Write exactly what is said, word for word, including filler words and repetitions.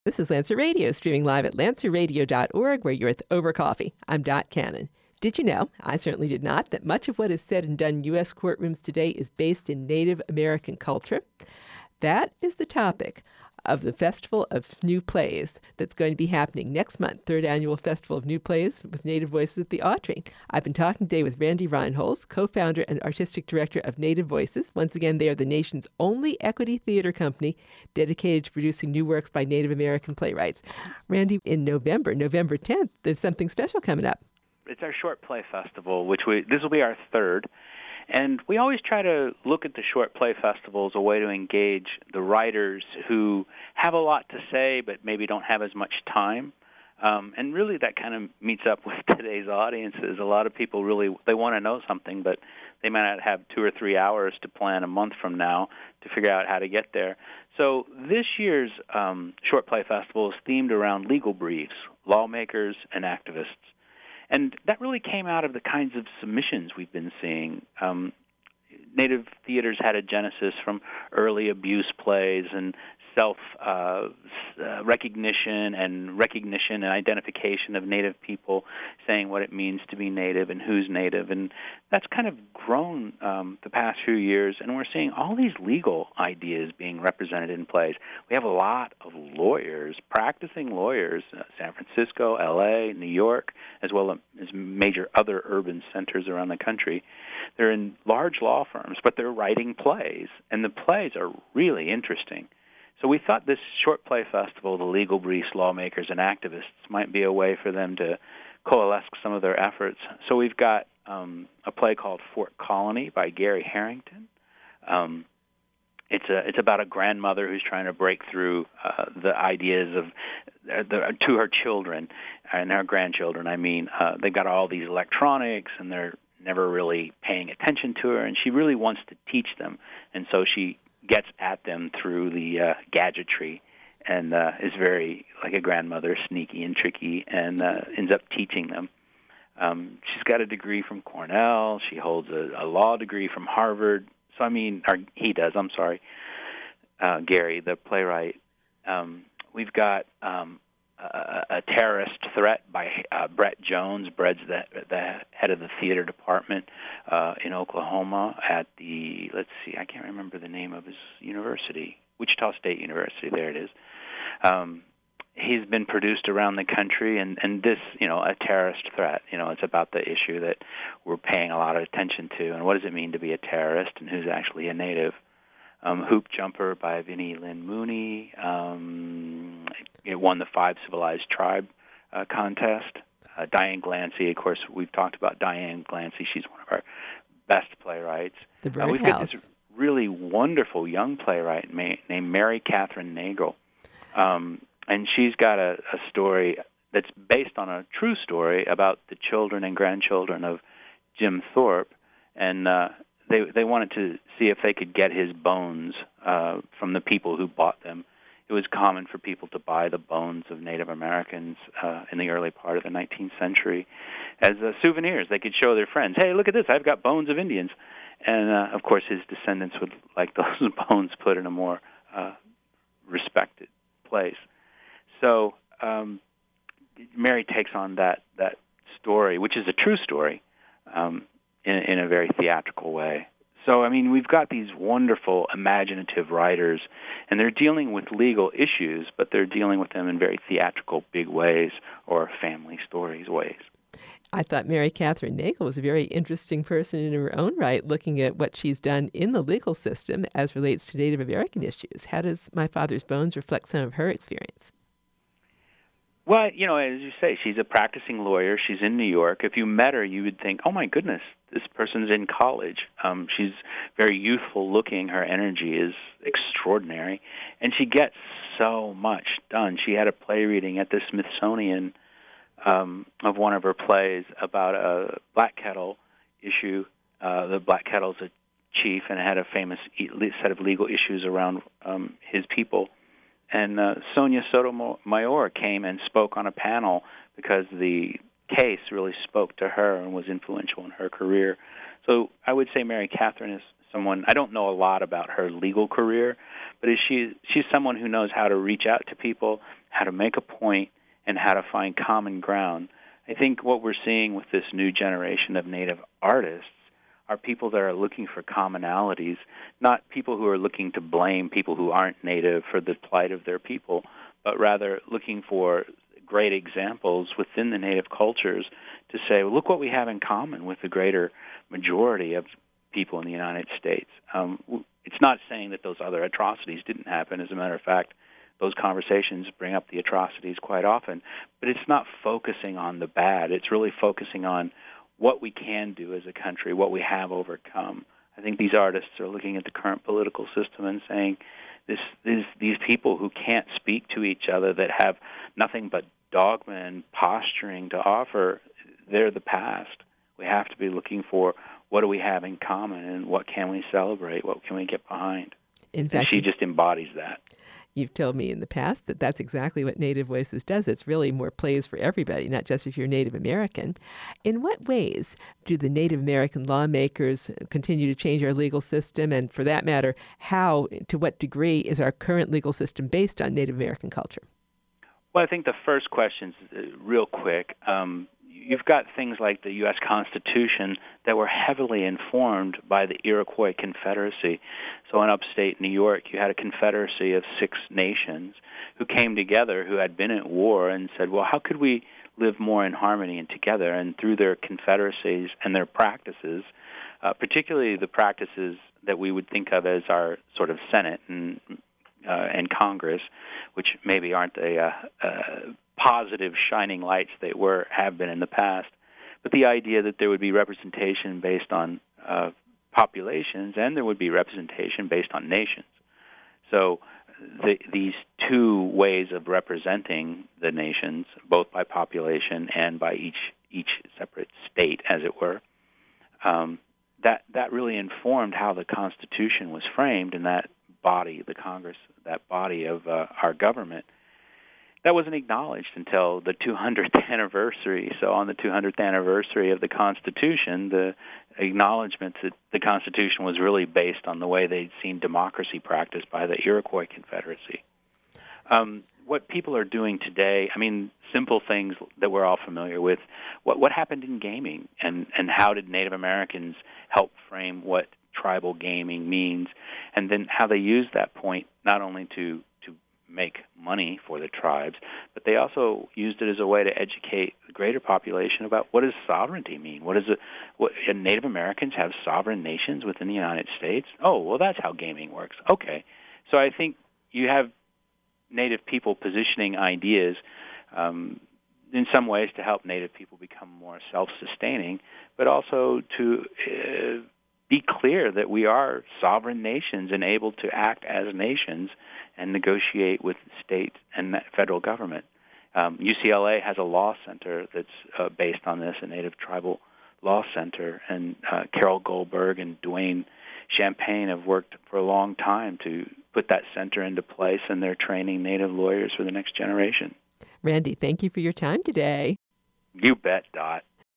This is Lancer Radio, streaming live at lancer radio dot org, where you're with Over Coffee. I'm Dot Cannon. Did you know, I certainly did not, that much of what is said and done in U S courtrooms today is based in Native American culture? That is the topic of the Festival of New Plays that's going to be happening next month, third annual Festival of New Plays with Native Voices at the Autry. I've been talking today with Randy Reinholz, co-founder and artistic director of Native Voices. Once again, they are the nation's only equity theater company dedicated to producing new works by Native American playwrights. Randy, in November, November tenth, there's something special coming up. It's our short play festival, which we this will be our third. And we always try to look at the short play festival as a way to engage the writers who have a lot to say but maybe don't have as much time. Um, and really that kind of meets up with today's audiences. A lot of people really, they want to know something, but they might not have two or three hours to plan a month from now to figure out how to get there. So this year's um, short play festival is themed around legal briefs, lawmakers, and activists. And that really came out of the kinds of submissions we've been seeing. Um, Native theaters had a genesis from early abuse plays and self-recognition uh, uh, and recognition and identification of Native people, saying what it means to be Native and who's Native. And that's kind of grown um, the past few years, and we're seeing all these legal ideas being represented in plays. We have a lot of lawyers, practicing lawyers, uh, San Francisco, L A, New York, as well as major other urban centers around the country. They're in large law firms, but they're writing plays, and the plays are really interesting. So we thought this short play festival, the legal briefs, lawmakers, and activists, might be a way for them to coalesce some of their efforts. So we've got um, a play called Fort Colony by Gary Harrington. Um, it's a it's about a grandmother who's trying to break through uh, the ideas of uh, the, to her children and her grandchildren. I mean, uh, they've got all these electronics, and they're never really paying attention to her, and she really wants to teach them, and so she gets at them through the uh, gadgetry, and uh, is very like a grandmother, sneaky and tricky, and uh, ends up teaching them. Um, she's got a degree from Cornell. She holds a, a law degree from Harvard. So I mean, or he does. I'm sorry, uh, Gary, the playwright. Um, we've got um, a, a terrorist threat by uh, Brett Jones. Brett's the, the head of the theater department uh, in Oklahoma at the, let's see, I can't remember the name of his university, Wichita State University, there it is. Um, he's been produced around the country, and, and this, you know, a terrorist threat, you know, it's about the issue that we're paying a lot of attention to, and what does it mean to be a terrorist, and who's actually a native. Um, Hoop Jumper by Vinnie Lynn Mooney. Um, it won the Five Civilized Tribe uh, contest. Uh, Diane Glancy, of course, we've talked about Diane Glancy. She's one of our best playwrights. The uh, we've Birdhouse. got this really wonderful young playwright ma- named Mary Catherine Nagel. Um, and she's got a, a story that's based on a true story about the children and grandchildren of Jim Thorpe. And uh, They they wanted to see if they could get his bones uh, from the people who bought them. It was common for people to buy the bones of Native Americans uh, in the early part of the nineteenth century as uh, souvenirs. They could show their friends, hey, look at this, I've got bones of Indians. And, uh, of course, his descendants would like those bones put in a more uh, respected place. So um, Mary takes on that, that story, which is a true story, um, In, in a very theatrical way. So, I mean, we've got these wonderful, imaginative writers, and they're dealing with legal issues, but they're dealing with them in very theatrical, big ways, or family stories ways. I thought Mary Catherine Nagel was a very interesting person in her own right, looking at what she's done in the legal system as relates to Native American issues. How does My Father's Bones reflect some of her experience? Well, you know, as you say, she's a practicing lawyer. She's in New York. If you met her, you would think, oh, my goodness, this person's in college. Um, she's very youthful looking. Her energy is extraordinary. And she gets so much done. She had a play reading at the Smithsonian um, of one of her plays about a black kettle issue. Uh, the black kettle's a chief and had a famous set of legal issues around um, his people. And uh, Sonia Sotomayor came and spoke on a panel because the case really spoke to her and was influential in her career. So I would say Mary Catherine is someone, I don't know a lot about her legal career, but is she she's someone who knows how to reach out to people how to make a point, and how to find common ground. I think what we're seeing with this new generation of Native artists are people that are looking for commonalities, not people who are looking to blame people who aren't Native for the plight of their people, but rather looking for great examples within the Native cultures to say, well, look what we have in common with the greater majority of people in the United States. Um, it's not saying that those other atrocities didn't happen. As a matter of fact, those conversations bring up the atrocities quite often, but it's not focusing on the bad. It's really focusing on what we can do as a country, what we have overcome. I think these artists are looking at the current political system and saying, this, this, these people who can't speak to each other, that have nothing but dogma and posturing to offer, they're the past. We have to be looking for what do we have in common and what can we celebrate, what can we get behind. In fact, and she just embodies that. You've told me in the past that that's exactly what Native Voices does. It's really more plays for everybody, not just if you're Native American. In what ways do the Native American lawmakers continue to change our legal system? And for that matter, how, to what degree is our current legal system based on Native American culture? Well, I think the first question is real quick. Um, you've got things like the U S Constitution that were heavily informed by the Iroquois Confederacy. So in upstate New York, you had a confederacy of six nations who came together, who had been at war, and said, well, how could we live more in harmony and together? And through their confederacies and their practices, uh, particularly the practices that we would think of as our sort of Senate and, uh, and Congress, which maybe aren't a uh, uh, positive shining lights they were have been in the past, but the idea that there would be representation based on uh, populations and there would be representation based on nations. So the, these two ways of representing the nations, both by population and by each each separate state, as it were, um, that that really informed how the Constitution was framed, and that body, the Congress, that body of uh, our government. That wasn't acknowledged until the two hundredth anniversary. So on the two hundredth anniversary of the Constitution, the acknowledgement that the Constitution was really based on the way they'd seen democracy practiced by the Iroquois Confederacy. Um, what people are doing today, I mean, simple things that we're all familiar with. What what happened in gaming, and, and how did Native Americans help frame what tribal gaming means, and then how they used that point not only to make money for the tribes, but they also used it as a way to educate the greater population about what does sovereignty mean. What is it? What, and Native Americans have sovereign nations within the United States? Oh, well, that's how gaming works. Okay. So I think you have Native people positioning ideas um, in some ways to help Native people become more self-sustaining, but also to uh, be clear that we are sovereign nations and able to act as nations and negotiate with state and federal government. Um, U C L A has a law center that's uh, based on this, a Native Tribal Law Center, and uh, Carol Goldberg and Dwayne Champagne have worked for a long time to put that center into place, and they're training Native lawyers for the next generation. Randy, thank you for your time today. You bet, Dot.